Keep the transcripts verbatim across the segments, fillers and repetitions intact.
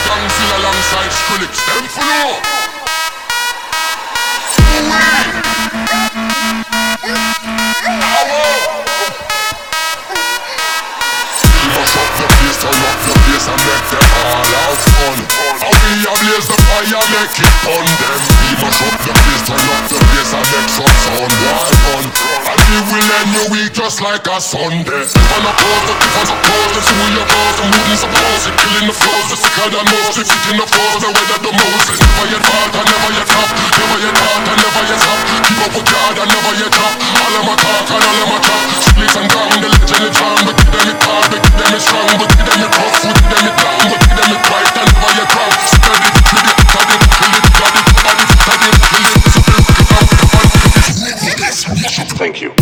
Gangzilla alongside Skrillex. Them for know. Mash up the place, turn up the place and make them all have fun. How we a blaze the fire, make it fun. Them we mash up the place, turn up the place and make some sound. Why fun? And we will end your week just like a Sunday. On a pause, the difference of pause, the two your pause, the mood is supposed to killing the flows, the sicker than most, the sick in the flows, the weather the most. Never yet fall, and never yet top, never yet hard, and never yet stop. Keep up with God and never yet top. All of my talk and all of my talk. Split and down, the legend is on, but give them it hard, but give them it strong, but give them it rough, but give them it down, but give them it right, and never yet drop. Spread it, kill it, cut it, kill it, cut it, cut it, cut it, kill it, kill it. Thank you.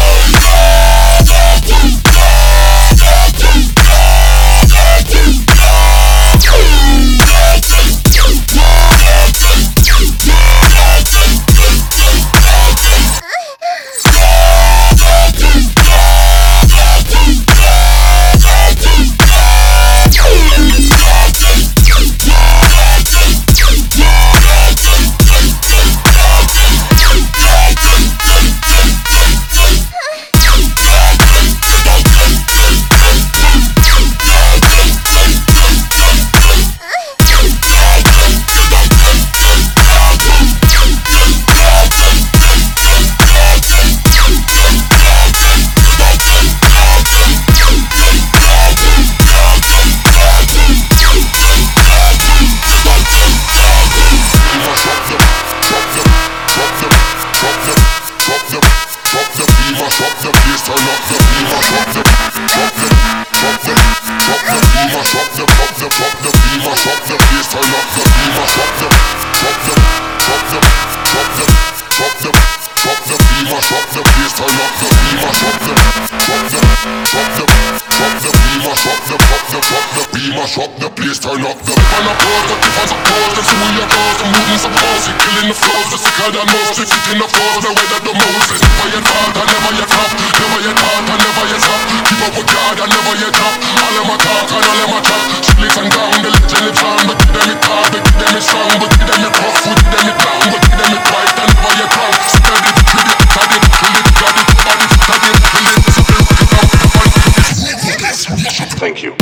Mash up the place, turn up the on a pause, the difference of pause, the two your pause, the mood is supposed to killing the flows, the sicker than most, the sick in the flows, the weather the most. Never yet hard, and never yet top, never yet hard, and never yet stop. Keep up with God and never yet top. All of my talk and all of my talk. Split and down, the legend is on, but give them it hard, but give them it strong, but give them it rough, but give them it down, but give them it right, and never yet drop. Spread it, kill it, cut it, kill it, cut it, cut it, cut it, kill it, split it down, thank you.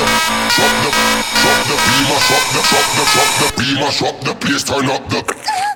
Mash up the place, turn up the